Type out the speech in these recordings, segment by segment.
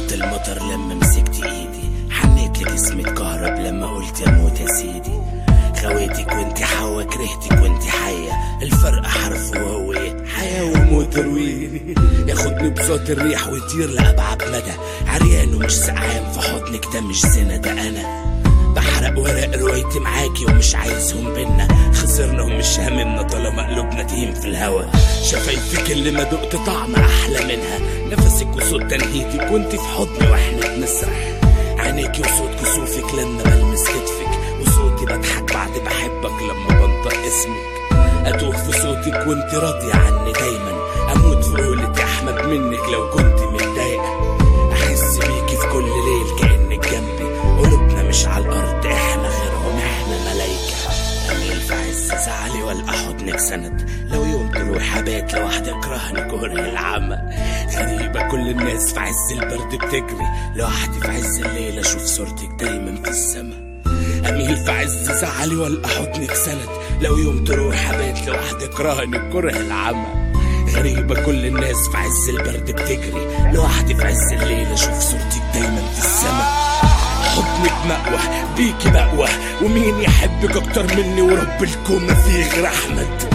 صوت المطر لما مسكت ايدي، حنيت لجسمي اتكهرب لما قلت يا موت يا سيدي. خويتك وانت حوا، كرهتك وانت حية، الفرق حرف وهو حياة وموت رويني. ياخدني بصوت الريح ويطير لأبعد مدى، عريان ومش سقعان في حضنك، ده مش زنا ده أنا. بحرق ورق روايتي معاكي ومش عايزهم بينا، خسرنا ومش هاممنا طالما قلوبنا تهيم في الهوا. شفايفك اللي ما دقت طعم أحلى منها، نفسك وصوت تنهيدك وانت في حضني واحنا بنسرح. عينيكي وصوت كسوفك لما بلمس كتفك، وصوتي بضحك بعد بحبك لما بنطق اسمك. أتوه في صوتك وانت راضية عني دايما، أموت في قولة أحمد منك لو كنت متضايقة. أحس بيكي في كل ليل كأنك جنبي، قلوبنا مش على الأرض احنا غيرهم، احنا ملايكة. أميل في عز زعلي والقى حضنك سند، لو يوم تروح أبات لوحدي أكرهني كره العمى. غريبة كل الناس في عز البرد بتجري، لوحدي في عز الليل أشوف صورتك دايما في السما. أميل في عز زعلي والقى حضنك سند، لو يوم تروح أبات لوحدي أكرهني كره العمى. غريبة كل الناس في عز البرد بتجري، لوحدي في عز الليل أشوف صورتك دايما في السما. حضنك مأوى بيكي بقوى، ومين يحبك أكتر مني ورب الكون ما فيه غير أحمد.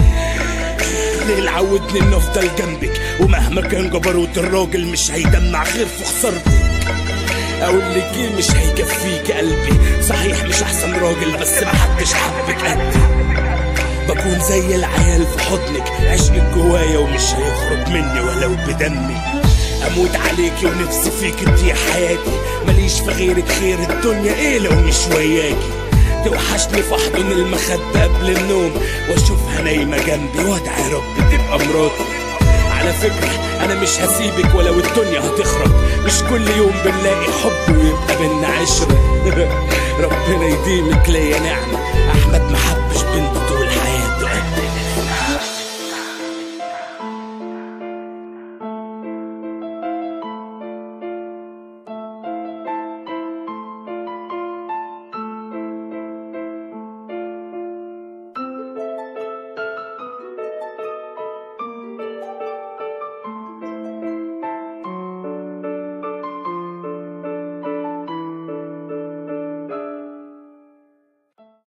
ليه عودني إنه أفضل جنبك، ومهما كان جبروت الراجل مش هيدمع غير في خسارتك. أقول لك إيه مش هيكفيك قلبي، صحيح مش أحسن راجل بس محدش حبك قدي. بكون زي العيال في حضنك، عشقك جوايا ومش هيخرج مني ولو بدمي. اموت عليكي ونفسي فيك تضيع حياتي، ماليش في غيرك خير الدنيا ايه لو مش وياكي. توحشني في حضن المخدة قبل النوم، واشوفها نايمة جنبي وادعي رب تبقى مراتي. على فكرة انا مش هسيبك ولو الدنيا هتخرب، مش كل يوم بنلاقي حب ويبقى بينا عشرة. ربنا يديمك ليا نعمة، احمد محمد